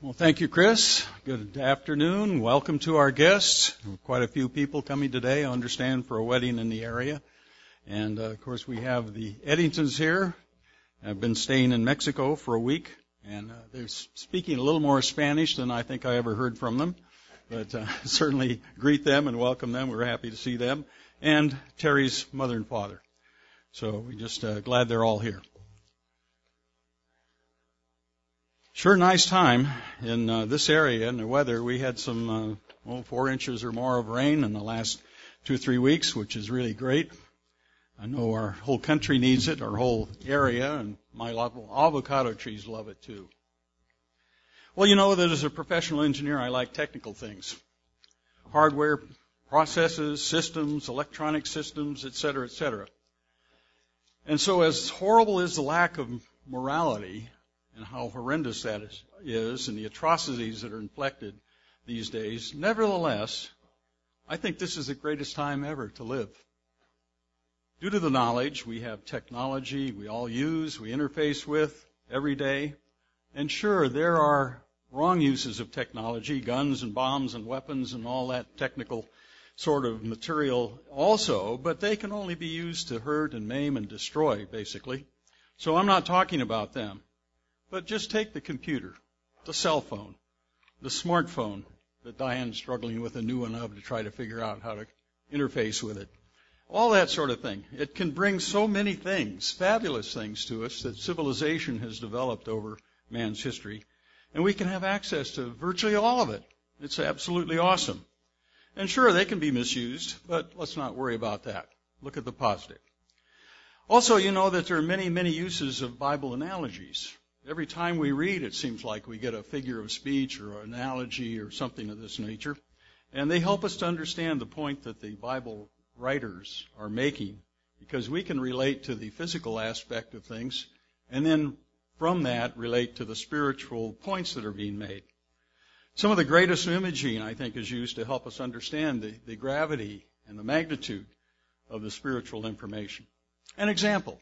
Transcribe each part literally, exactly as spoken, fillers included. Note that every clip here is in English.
Well, thank you, Chris. Good afternoon. Welcome to our guests. Quite a few people coming today, I understand, for a wedding in the area. And, uh, of course, we have the Eddingtons here. I've been staying in Mexico for a week, and uh, they're speaking a little more Spanish than I think I ever heard from them. But uh, certainly greet them and welcome them. We're happy to see them. And Terry's mother and father. So we're just uh, glad they're all here. Sure nice time in uh, this area and the weather. We had some uh, oh, four inches or more of rain in the last two or three weeks, which is really great. I know our whole country needs it, our whole area, and my avocado trees love it too. Well, you know that as a professional engineer, I like technical things. Hardware, processes, systems, electronic systems, et cetera, et cetera. And so as horrible as the lack of morality and how horrendous that is, is, and the atrocities that are inflicted these days, nevertheless, I think this is the greatest time ever to live. Due to the knowledge we have technology we all use, we interface with every day, and sure, there are wrong uses of technology, guns and bombs and weapons and all that technical sort of material also, but they can only be used to hurt and maim and destroy, basically. So I'm not talking about them. But just take the computer, the cell phone, the smartphone that Diane's struggling with a new one of to try to figure out how to interface with it. All that sort of thing. It can bring so many things, fabulous things to us that civilization has developed over man's history. And we can have access to virtually all of it. It's absolutely awesome. And sure, they can be misused, but let's not worry about that. Look at the positive. Also, you know that there are many, many uses of Bible analogies. Every time we read, it seems like we get a figure of speech or an analogy or something of this nature. And they help us to understand the point that the Bible writers are making, because we can relate to the physical aspect of things and then from that relate to the spiritual points that are being made. Some of the greatest imaging, I think, is used to help us understand the, the gravity and the magnitude of the spiritual information. An example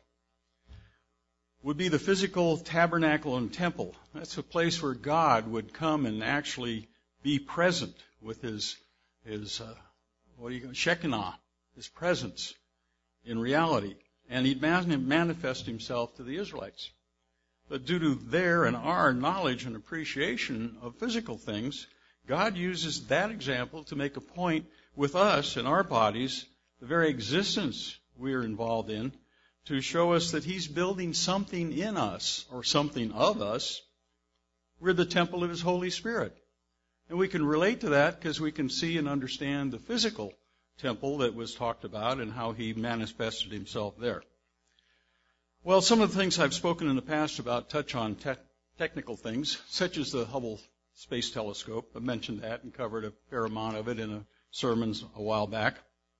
would be the physical tabernacle and temple. That's a place where God would come and actually be present with his, his uh, what do you call Shekinah, his presence in reality. And he'd manifest himself to the Israelites. But due to their and our knowledge and appreciation of physical things, God uses that example to make a point with us and our bodies, the very existence we're involved in, to show us that he's building something in us, or something of us. We're the temple of his Holy Spirit. And we can relate to that because we can see and understand the physical temple that was talked about and how he manifested himself there. Well, some of the things I've spoken in the past about touch on te- technical things, such as the Hubble Space Telescope. I mentioned that and covered a fair amount of it in a sermons a while back.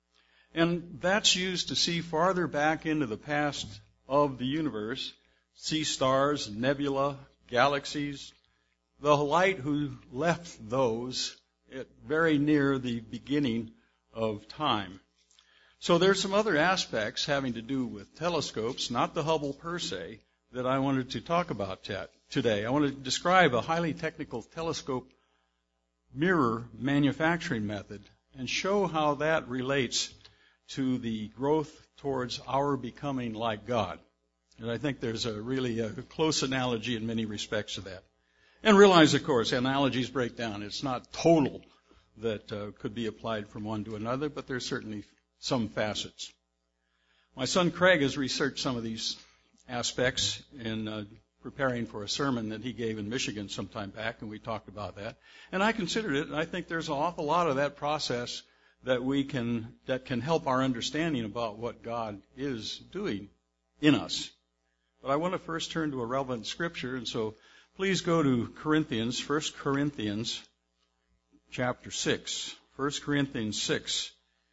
And that's used to see farther back into the past of the universe, see stars, nebula, galaxies, the light who left those at very near the beginning of time. So there's some other aspects having to do with telescopes, not the Hubble per se, that I wanted to talk about t- today. I want to describe a highly technical telescope mirror manufacturing method and show how that relates to the growth towards our becoming like God. And I think there's a really a close analogy in many respects to that. And realize, of course, analogies break down. It's not total that uh, could be applied from one to another, but there's certainly some facets. My son Craig has researched some of these aspects in uh, preparing for a sermon that he gave in Michigan some time back, and we talked about that. And I considered it, and I think there's an awful lot of that process that we can, that can help our understanding about what God is doing in us. But I want to first turn to a relevant scripture, and so please go to Corinthians, First Corinthians chapter six. First Corinthians six.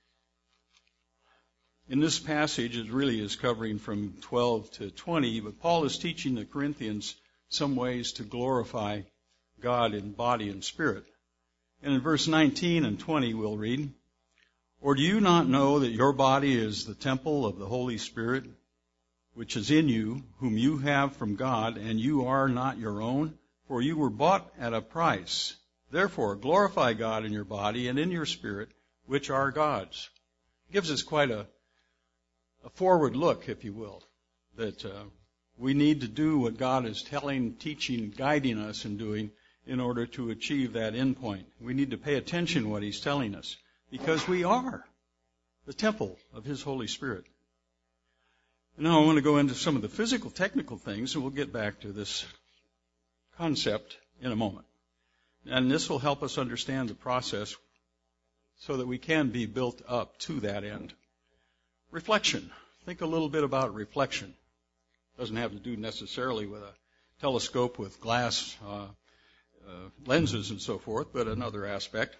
In this passage, it really is covering from twelve to twenty, but Paul is teaching the Corinthians some ways to glorify God in body and spirit. And in verse nineteen and twenty we'll read, "Or do you not know that your body is the temple of the Holy Spirit, which is in you, whom you have from God, and you are not your own? For you were bought at a price. Therefore, glorify God in your body and in your spirit, which are God's. It gives us quite a, a forward look, if you will, that uh, we need to do what God is telling, teaching, guiding us in doing in order to achieve that end point. We need to pay attention to what He's telling us, because we are the temple of His Holy Spirit. Now I want to go into some of the physical, technical things, and we'll get back to this concept in a moment. And this will help us understand the process so that we can be built up to that end. Reflection. Think a little bit about reflection. Doesn't have to do necessarily with a telescope with glass uh, uh, lenses and so forth, but another aspect.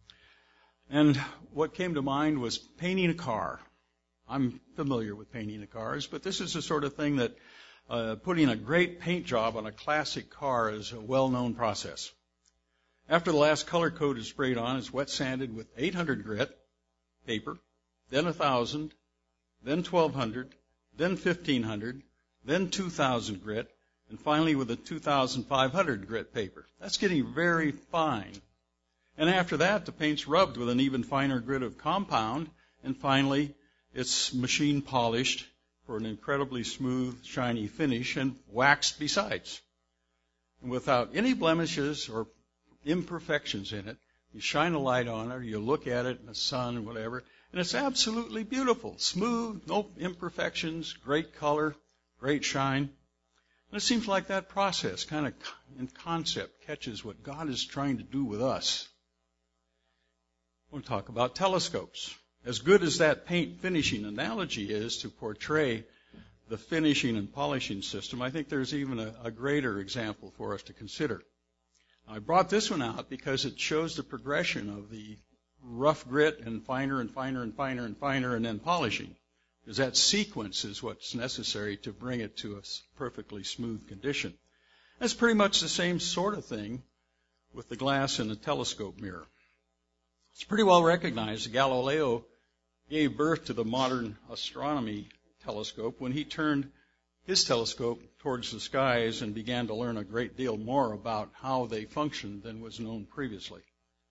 And what came to mind was painting a car. I'm familiar with painting the cars, but this is the sort of thing that uh, putting a great paint job on a classic car is a well-known process. After the last color coat is sprayed on, it's wet sanded with eight hundred grit paper, then one thousand, then twelve hundred, then fifteen hundred, then two thousand grit, and finally with a two thousand five hundred grit paper. That's getting very fine. And after that, the paint's rubbed with an even finer grit of compound, and finally it's machine polished for an incredibly smooth, shiny finish and waxed besides. And without any blemishes or imperfections in it, you shine a light on it, or you look at it in the sun or whatever, and it's absolutely beautiful. Smooth, no imperfections, great color, great shine. And it seems like that process kind of in concept catches what God is trying to do with us. We'll talk about telescopes. As good as that paint finishing analogy is to portray the finishing and polishing system, I think there's even a, a greater example for us to consider. I brought this one out because it shows the progression of the rough grit and finer and finer and finer and finer and then polishing, because that sequence is what's necessary to bring it to a perfectly smooth condition. That's pretty much the same sort of thing with the glass in a telescope mirror. It's pretty well recognized that Galileo gave birth to the modern astronomy telescope when he turned his telescope towards the skies and began to learn a great deal more about how they functioned than was known previously.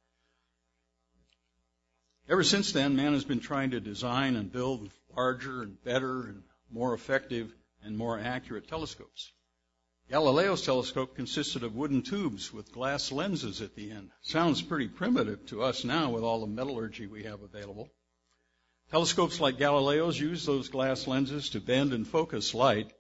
Ever since then, man has been trying to design and build larger and better and more effective and more accurate telescopes. Galileo's telescope consisted of wooden tubes with glass lenses at the end. Sounds pretty primitive to us now with all the metallurgy we have available. Telescopes like Galileo's use those glass lenses to bend and focus light,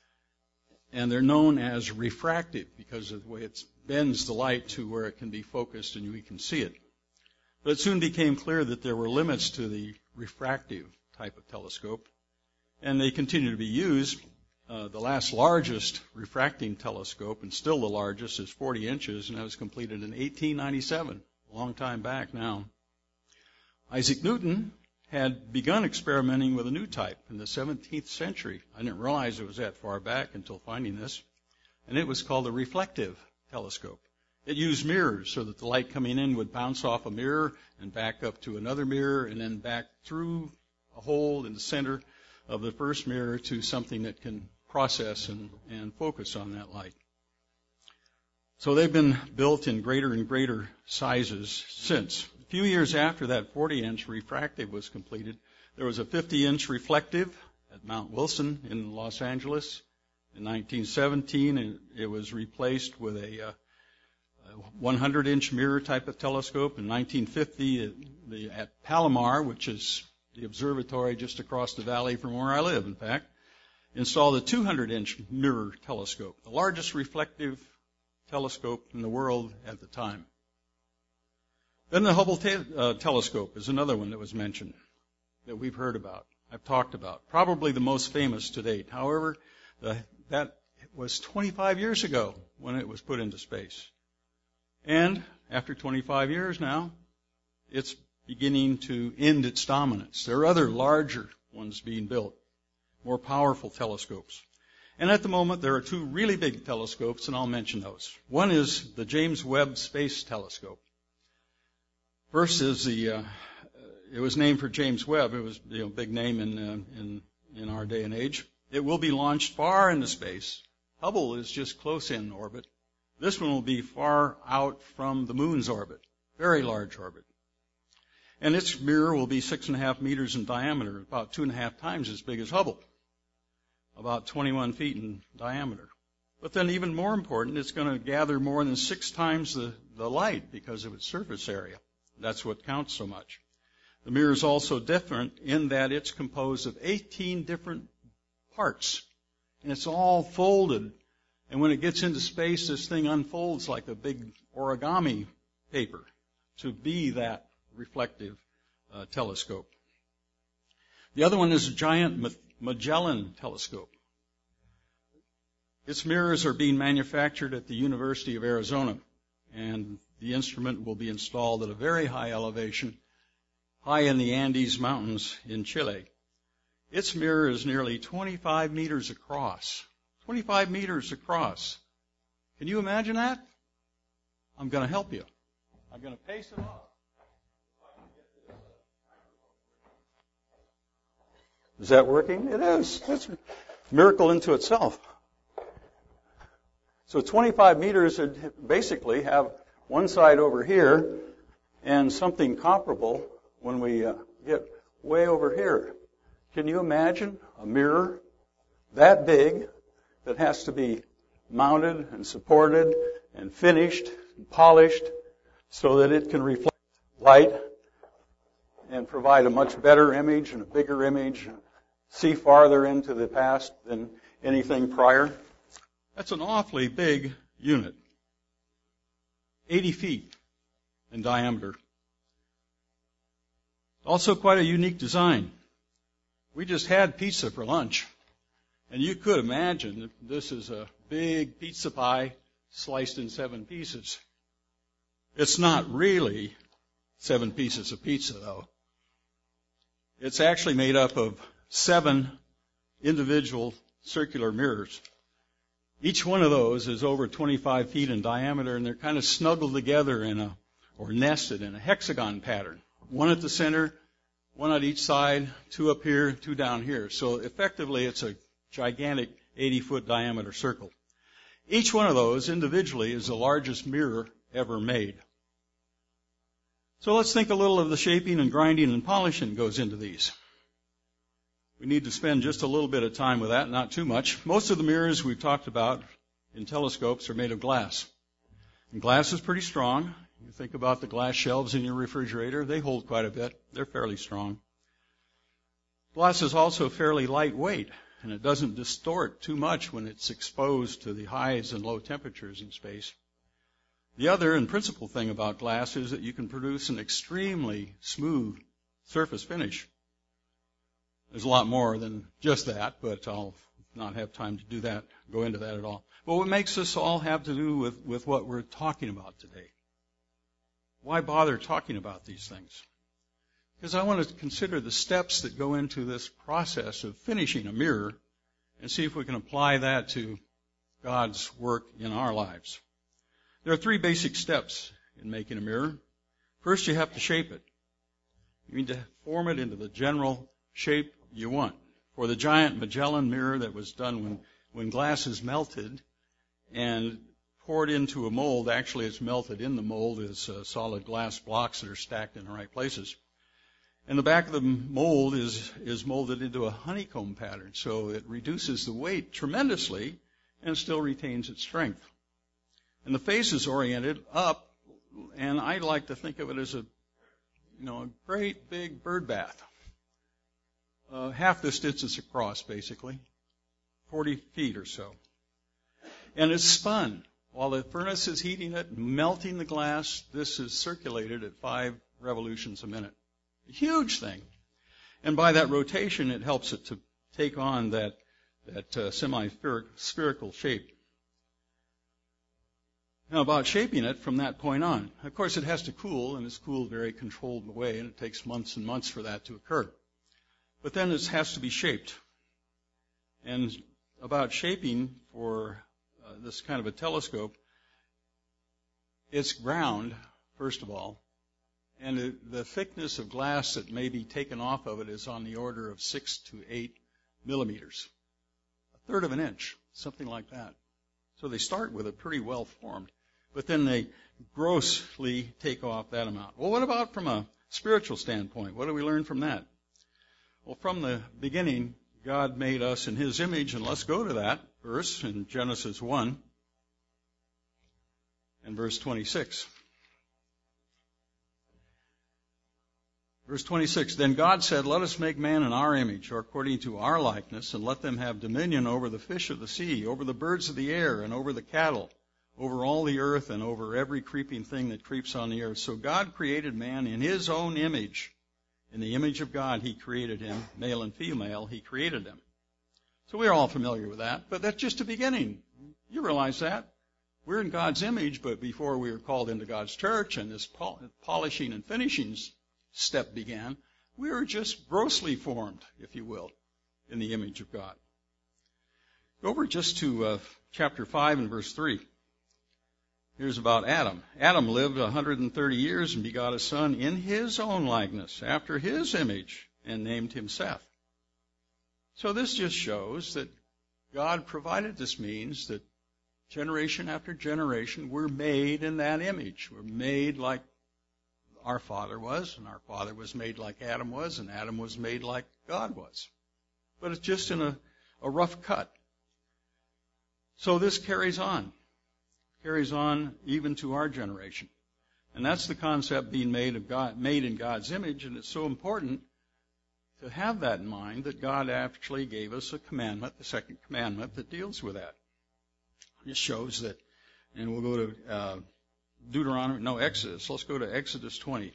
and they're known as refractive because of the way it bends the light to where it can be focused and we can see it. But it soon became clear that there were limits to the refractive type of telescope, and they continue to be used. Uh, the last largest refracting telescope, and still the largest, is forty inches, and that was completed in eighteen ninety-seven, a long time back now. Isaac Newton had begun experimenting with a new type in the seventeenth century. I didn't realize it was that far back until finding this, and it was called a reflective telescope. It used mirrors so that the light coming in would bounce off a mirror and back up to another mirror and then back through a hole in the center of the first mirror to something that can process and, and focus on that light. So they've been built in greater and greater sizes since. A few years after that forty-inch refractive was completed, there was a fifty-inch reflective at Mount Wilson in Los Angeles. In nineteen seventeen, it, it was replaced with a uh, one hundred inch mirror type of telescope. In nineteen fifty, it, the, at Palomar, which is the observatory just across the valley from where I live, in fact, installed a two hundred inch mirror telescope, the largest reflective telescope in the world at the time. Then the Hubble te- uh, telescope is another one that was mentioned, that we've heard about, I've talked about, probably the most famous to date. However, the, that was twenty-five years ago when it was put into space. And after twenty-five years now, it's beginning to end its dominance. There are other larger ones being built, more powerful telescopes. And at the moment, there are two really big telescopes, and I'll mention those. One is the James Webb Space Telescope. First is the, uh, it was named for James Webb. It was, you know, a big name in, uh, in, in our day and age. It will be launched far into space. Hubble is just close in orbit. This one will be far out from the moon's orbit, very large orbit. And its mirror will be six and a half meters in diameter, about two and a half times as big as Hubble, about twenty-one feet in diameter. But then even more important, it's going to gather more than six times the, the light because of its surface area. That's what counts so much. The mirror is also different in that it's composed of eighteen different parts, and it's all folded. And when it gets into space, this thing unfolds like a big origami paper to be that reflective uh, telescope. The other one is a giant Magellan telescope. Its mirrors are being manufactured at the University of Arizona, and the instrument will be installed at a very high elevation, high in the Andes Mountains in Chile. Its mirror is nearly twenty-five meters across. twenty-five meters across. Can you imagine that? I'm going to help you. I'm going to pace it off. Is that working? It is. It's a miracle into itself. So twenty-five meters would basically have one side over here and something comparable when we uh, get way over here. Can you imagine a mirror that big that has to be mounted and supported and finished and polished so that it can reflect light and provide a much better image and a bigger image, and see farther into the past than anything prior? That's an awfully big unit. eighty feet in diameter. Also quite a unique design. We just had pizza for lunch, and you could imagine that this is a big pizza pie sliced in seven pieces. It's not really seven pieces of pizza, though. It's actually made up of seven individual circular mirrors. Each one of those is over twenty-five feet in diameter, and they're kind of snuggled together in a, or nested in a hexagon pattern. One at the center, one on each side, two up here, two down here. So effectively, it's a gigantic eighty-foot diameter circle. Each one of those individually is the largest mirror ever made. So let's think a little of the shaping and grinding and polishing goes into these. We need to spend just a little bit of time with that, not too much. Most of the mirrors we've talked about in telescopes are made of glass. And glass is pretty strong. You think about the glass shelves in your refrigerator, they hold quite a bit. They're fairly strong. Glass is also fairly lightweight, and it doesn't distort too much when it's exposed to the highs and low temperatures in space. The other and principal thing about glass is that you can produce an extremely smooth surface finish. There's a lot more than just that, but I'll not have time to do that, go into that at all. But what makes this all have to do with, with what we're talking about today? Why bother talking about these things? Because I want to consider the steps that go into this process of finishing a mirror and see if we can apply that to God's work in our lives. There are three basic steps in making a mirror. First, you have to shape it. You need to form it into the general shape you want. For the giant Magellan mirror that was done when, when glass is melted and poured into a mold, actually it's melted in the mold as uh, solid glass blocks that are stacked in the right places. And the back of the mold is, is molded into a honeycomb pattern, so it reduces the weight tremendously and still retains its strength. And the face is oriented up, and I like to think of it as a, you know, a great big bird bath. Uh, half this distance across, basically, forty feet or so. And it's spun. While the furnace is heating it, melting the glass, this is circulated at five revolutions a minute. A huge thing. And by that rotation, it helps it to take on that, that uh, semi-spherical shape. Now, about shaping it from that point on. Of course, it has to cool, and it's cooled a very controlled way, and it takes months and months for that to occur. But then it has to be shaped. And about shaping for uh, this kind of a telescope, it's ground, first of all, and it, the thickness of glass that may be taken off of it is on the order of six to eight millimeters, a third of an inch, something like that. So they start with a pretty well formed, but then they grossly take off that amount. Well, what about from a spiritual standpoint? What do we learn from that? Well, from the beginning, God made us in His image, and let's go to that verse in Genesis one and verse twenty-six. Verse twenty-six, then God said, let us make man in our image, or according to our likeness, and let them have dominion over the fish of the sea, over the birds of the air, and over the cattle, over all the earth, and over every creeping thing that creeps on the earth. So God created man in His own image. In the image of God, He created him, male and female, He created them. So we're all familiar with that, but that's just a beginning. You realize that. We're in God's image, but before we were called into God's church and this polishing and finishing step began, we were just grossly formed, if you will, in the image of God. Go over just to uh, chapter five and verse three. Here's about Adam. Adam lived one hundred thirty years and begot a son in his own likeness, after his image, and named him Seth. So this just shows that God provided this means that generation after generation, we're made in that image. We're made like our father was, and our father was made like Adam was, and Adam was made like God was. But it's just in a, a rough cut. So this carries on. Carries on even to our generation. And that's the concept being made of God, made in God's image, and it's so important to have that in mind that God actually gave us a commandment, the second commandment, that deals with that. It shows that, and we'll go to uh, Deuteronomy, no, Exodus. Let's go to Exodus twenty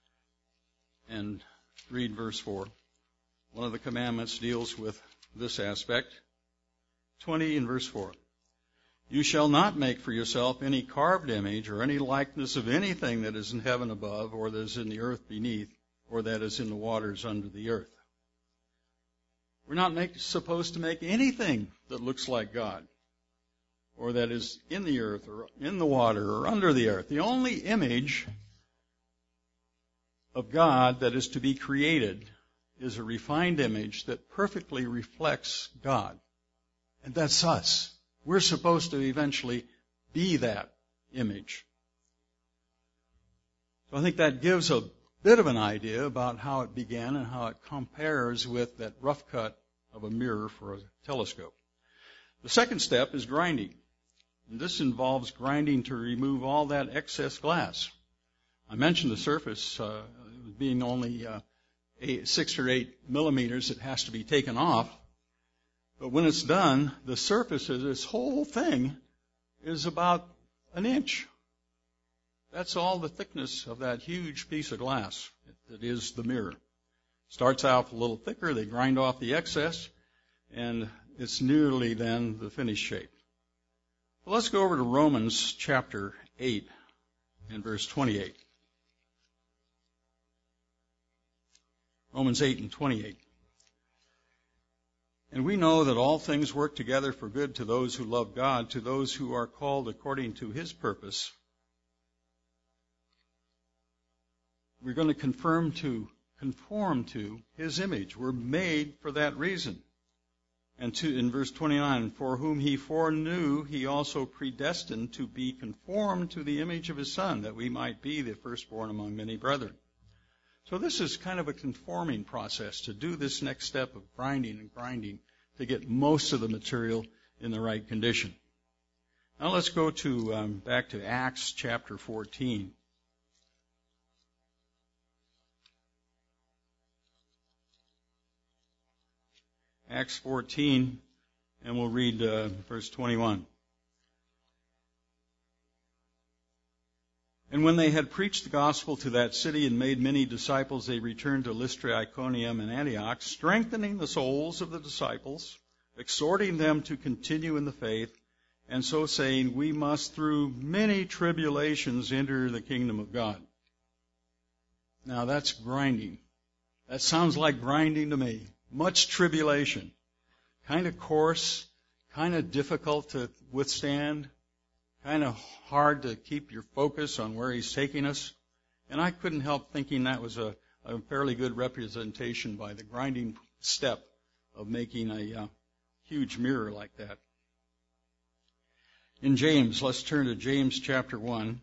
and read verse four. One of the commandments deals with this aspect. twenty and verse four. You shall not make for yourself any carved image or any likeness of anything that is in heaven above, or that is in the earth beneath, or that is in the waters under the earth. We're not make, supposed to make anything that looks like God, or that is in the earth, or in the water, or under the earth. The only image of God that is to be created is a refined image that perfectly reflects God. And that's us. We're supposed to eventually be that image. So I think that gives a bit of an idea about how it began and how it compares with that rough cut of a mirror for a telescope. The second step is grinding. And this involves grinding to remove all that excess glass. I mentioned the surface uh, being only uh, eight, six or eight millimeters. It has to be taken off. But when it's done, the surface of this whole thing is about an inch. That's all the thickness of that huge piece of glass that is the mirror. Starts out a little thicker, they grind off the excess, and it's nearly then the finished shape. Well, let's go over to Romans chapter eight and verse twenty-eight. Romans eight and twenty-eight. And we know that all things work together for good to those who love God, to those who are called according to His purpose. We're going to confirm to, conform to His image. We're made for that reason. And to, in verse twenty-nine, for whom He foreknew, He also predestined to be conformed to the image of His Son, that we might be the firstborn among many brethren. So this is kind of a conforming process to do this next step of grinding and grinding to get most of the material in the right condition. Now let's go to um, back to Acts chapter fourteen. Acts fourteen, and we'll read uh, verse twenty-one. And when they had preached the gospel to that city and made many disciples, they returned to Lystra, Iconium, and Antioch, strengthening the souls of the disciples, exhorting them to continue in the faith, and so saying, we must through many tribulations enter the kingdom of God. Now that's grinding. That sounds like grinding to me. Much tribulation. Kind of coarse, kind of difficult to withstand, kind of hard to keep your focus on where He's taking us. And I couldn't help thinking that was a, a fairly good representation by the grinding step of making a uh, huge mirror like that. In James, let's turn to James chapter one,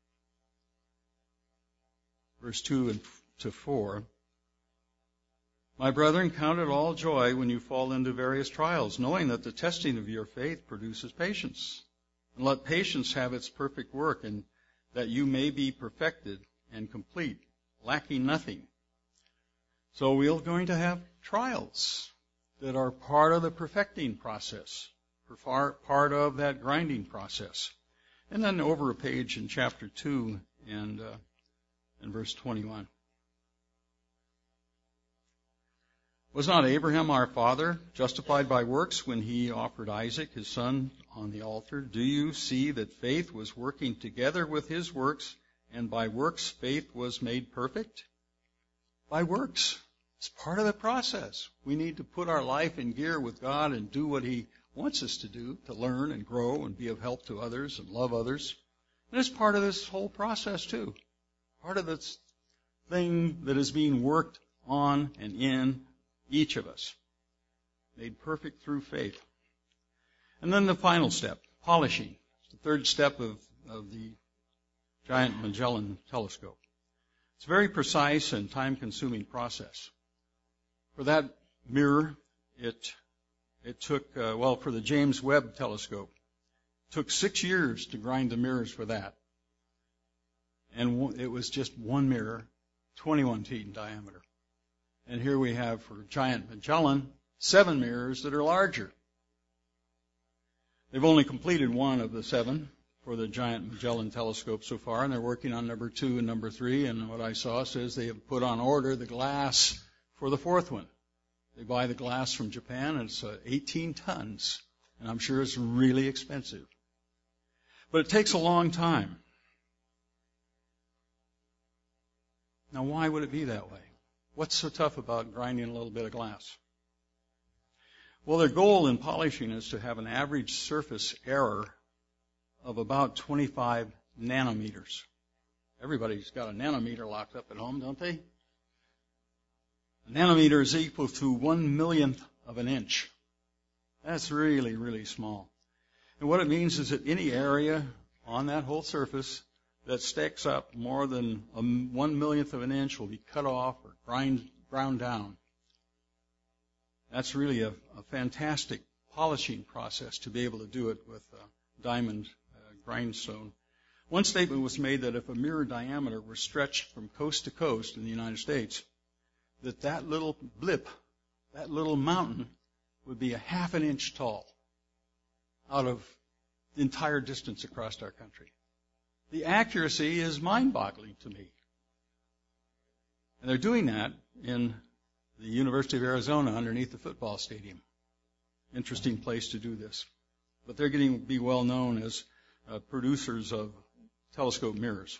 verse two to four. My brethren, count it all joy when you fall into various trials, knowing that the testing of your faith produces patience. And let patience have its perfect work, and that you may be perfected and complete, lacking nothing. So we're going to have trials that are part of the perfecting process, part of that grinding process. And then over a page in chapter two and, uh, and verse twenty-one. Was not Abraham our father justified by works when he offered Isaac, his son, on the altar? Do you see that faith was working together with his works, and by works faith was made perfect? By works. It's part of the process. We need to put our life in gear with God and do what he wants us to do, to learn and grow and be of help to others and love others. And it's part of this whole process too. Part of this thing that is being worked on and in each of us, made perfect through faith. And then the final step, polishing. It's the third step of, of the Giant Magellan Telescope. It's a very precise and time-consuming process. For that mirror, it it took, uh, well, for the James Webb Telescope, it took six years to grind the mirrors for that. And w- it was just one mirror, twenty-one feet in diameter. And here we have for Giant Magellan, seven mirrors that are larger. They've only completed one of the seven for the Giant Magellan Telescope so far, and they're working on number two and number three, and what I saw says they have put on order the glass for the fourth one. They buy the glass from Japan, and it's uh, eighteen tons, and I'm sure it's really expensive. But it takes a long time. Now, why would it be that way? What's so tough about grinding a little bit of glass? Well, their goal in polishing is to have an average surface error of about twenty-five nanometers. Everybody's got a nanometer locked up at home, don't they? A nanometer is equal to one millionth of an inch. That's really, really small. And what it means is that any area on that whole surface that sticks up more than a one millionth of an inch will be cut off or grind, ground down. That's really a, a fantastic polishing process to be able to do it with a diamond uh, grindstone. One statement was made that if a mirror diameter were stretched from coast to coast in the United States, that that little blip, that little mountain, would be a half an inch tall out of the entire distance across our country. The accuracy is mind-boggling to me. And they're doing that in the University of Arizona underneath the football stadium. Interesting place to do this. But they're getting to be well known as uh, producers of telescope mirrors.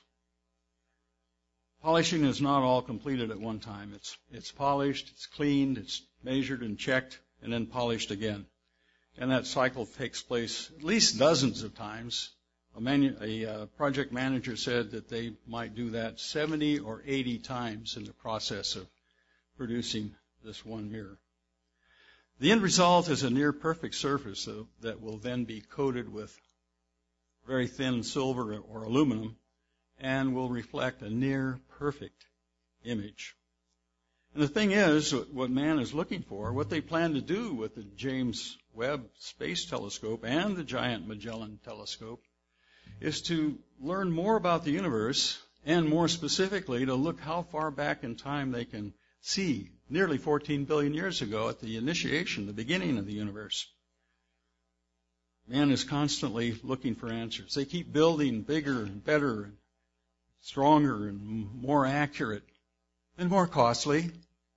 Polishing is not all completed at one time. It's it's polished, it's cleaned, it's measured and checked, and then polished again. And that cycle takes place at least dozens of times. A, manu- a uh, project manager said that they might do that seventy or eighty times in the process of producing this one mirror. The end result is a near perfect surface that will then be coated with very thin silver or aluminum and will reflect a near perfect image. And the thing is, what man is looking for, what they plan to do with the James Webb Space Telescope and the Giant Magellan Telescope, is to learn more about the universe, and more specifically to look how far back in time they can see, nearly fourteen billion years ago at the initiation, the beginning of the universe. Man is constantly looking for answers. They keep building bigger and better and stronger and more accurate and more costly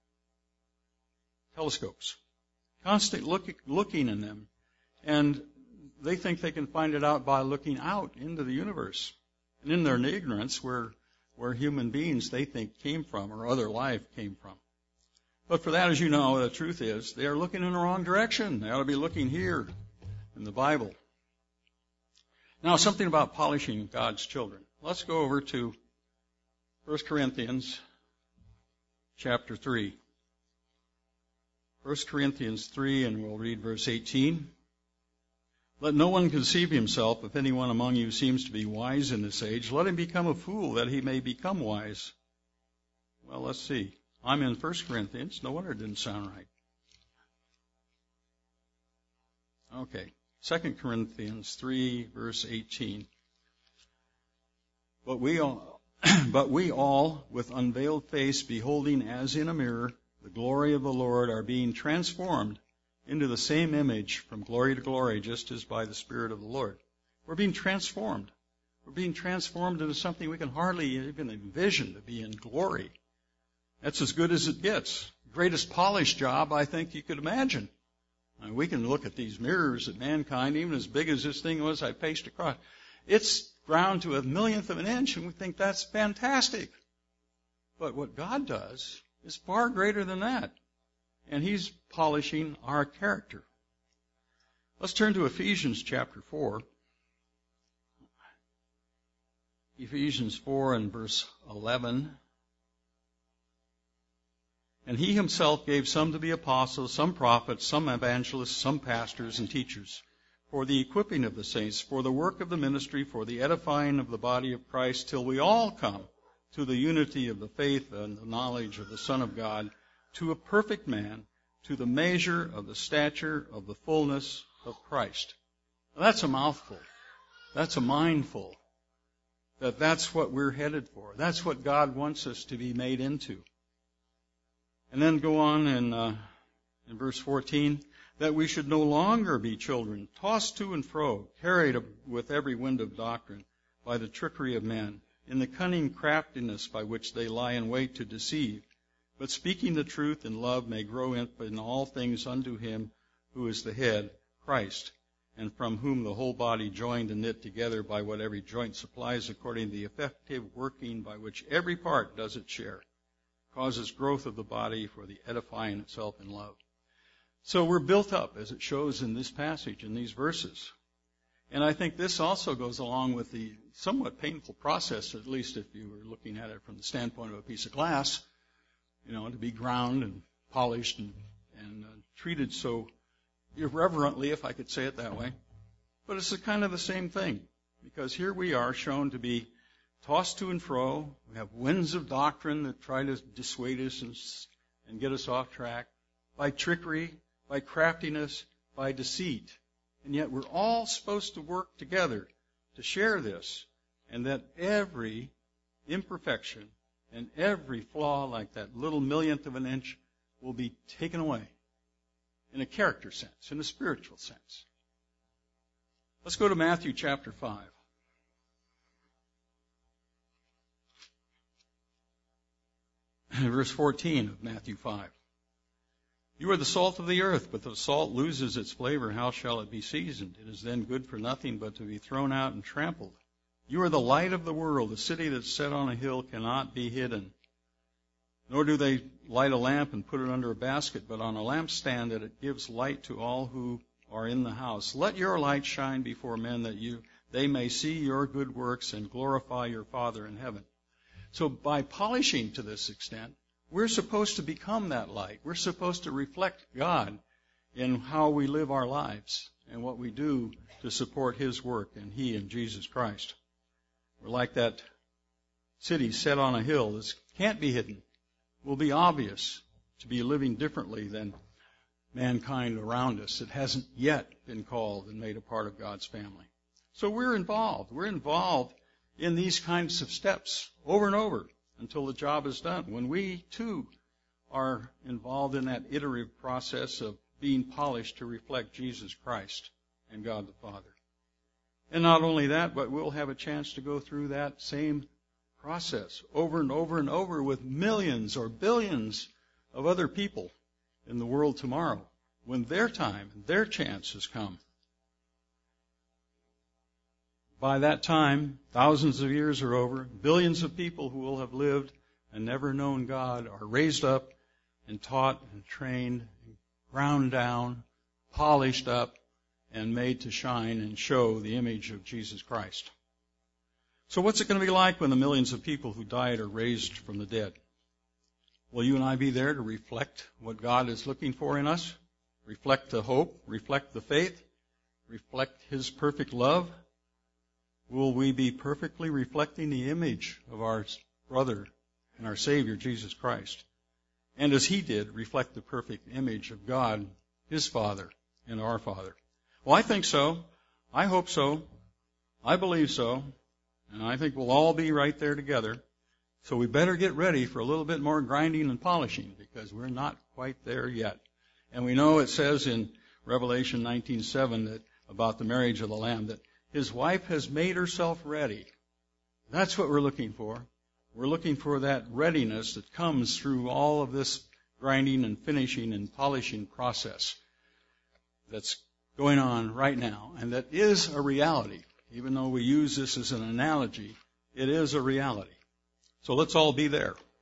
telescopes. Constant look, looking in them. And they think they can find it out by looking out into the universe. And in their ignorance, where, where human beings they think came from or other life came from. But for that, as you know, the truth is they are looking in the wrong direction. They ought to be looking here in the Bible. Now, something about polishing God's children. Let's go over to First Corinthians chapter three. First Corinthians three, and we'll read verse eighteen. Let no one conceive himself. If anyone among you seems to be wise in this age, let him become a fool, that he may become wise. Well, let's see. I'm in First Corinthians. No wonder it didn't sound right. Okay. Second Corinthians three, verse eighteen. But we all, but we all, with unveiled face, beholding as in a mirror the glory of the Lord, are being transformed into the same image from glory to glory, just as by the Spirit of the Lord. We're being transformed. We're being transformed into something we can hardly even envision to be in glory. That's as good as it gets. Greatest polish job I think you could imagine. I mean, we can look at these mirrors at mankind, even as big as this thing was I paced across. It's ground to a millionth of an inch, and we think that's fantastic. But what God does is far greater than that. And He's polishing our character. Let's turn to Ephesians chapter four. Ephesians four and verse eleven. And He Himself gave some to be apostles, some prophets, some evangelists, some pastors and teachers, for the equipping of the saints, for the work of the ministry, for the edifying of the body of Christ, till we all come to the unity of the faith and the knowledge of the Son of God, to a perfect man, to the measure of the stature of the fullness of Christ. Now, that's a mouthful. That's a mindful. That that's what we're headed for. That's what God wants us to be made into. And then go on in, uh, in verse fourteen, that we should no longer be children, tossed to and fro, carried with every wind of doctrine, by the trickery of men, in the cunning craftiness by which they lie in wait to deceive, but speaking the truth in love may grow up in all things unto Him who is the head, Christ, and from whom the whole body joined and knit together by what every joint supplies according to the effective working by which every part does its share, causes growth of the body for the edifying itself in love. So we're built up, as it shows in this passage, in these verses. And I think this also goes along with the somewhat painful process, at least if you were looking at it from the standpoint of a piece of glass, you know, to be ground and polished and, and uh, treated so irreverently, if I could say it that way. But it's a kind of the same thing, because here we are shown to be tossed to and fro. We have winds of doctrine that try to dissuade us and, and get us off track by trickery, by craftiness, by deceit. And yet we're all supposed to work together to share this, and that every imperfection and every flaw, like that little millionth of an inch, will be taken away in a character sense, in a spiritual sense. Let's go to Matthew chapter five. Verse fourteen of Matthew five. You are the salt of the earth, but the salt loses its flavor. How shall it be seasoned? It is then good for nothing but to be thrown out and trampled. You are the light of the world. A city that's set on a hill cannot be hidden. Nor do they light a lamp and put it under a basket, but on a lampstand, that it gives light to all who are in the house. Let your light shine before men, that you they may see your good works and glorify your Father in heaven. So by polishing to this extent, we're supposed to become that light. We're supposed to reflect God in how we live our lives and what we do to support His work and He and Jesus Christ. We're like that city set on a hill that can't be hidden. Will be obvious to be living differently than mankind around us that hasn't yet been called and made a part of God's family. So we're involved. We're involved in these kinds of steps over and over until the job is done. When we, too, are involved in that iterative process of being polished to reflect Jesus Christ and God the Father. And not only that, but we'll have a chance to go through that same process over and over and over with millions or billions of other people in the world tomorrow when their time and their chance has come. By that time, thousands of years are over. Billions of people who will have lived and never known God are raised up and taught and trained, and ground down, polished up, and made to shine and show the image of Jesus Christ. So what's it going to be like when the millions of people who died are raised from the dead? Will you and I be there to reflect what God is looking for in us? Reflect the hope, reflect the faith, reflect His perfect love? Will we be perfectly reflecting the image of our brother and our Savior, Jesus Christ? And as He did, reflect the perfect image of God, His Father, and our Father? Well, I think so. I hope so. I believe so. And I think we'll all be right there together. So we better get ready for a little bit more grinding and polishing, because we're not quite there yet. And we know it says in Revelation nineteen seven that about the marriage of the Lamb that His wife has made herself ready. That's what we're looking for. We're looking for that readiness that comes through all of this grinding and finishing and polishing process that's going on right now, and that is a reality. Even though we use this as an analogy, it is a reality. So let's all be there.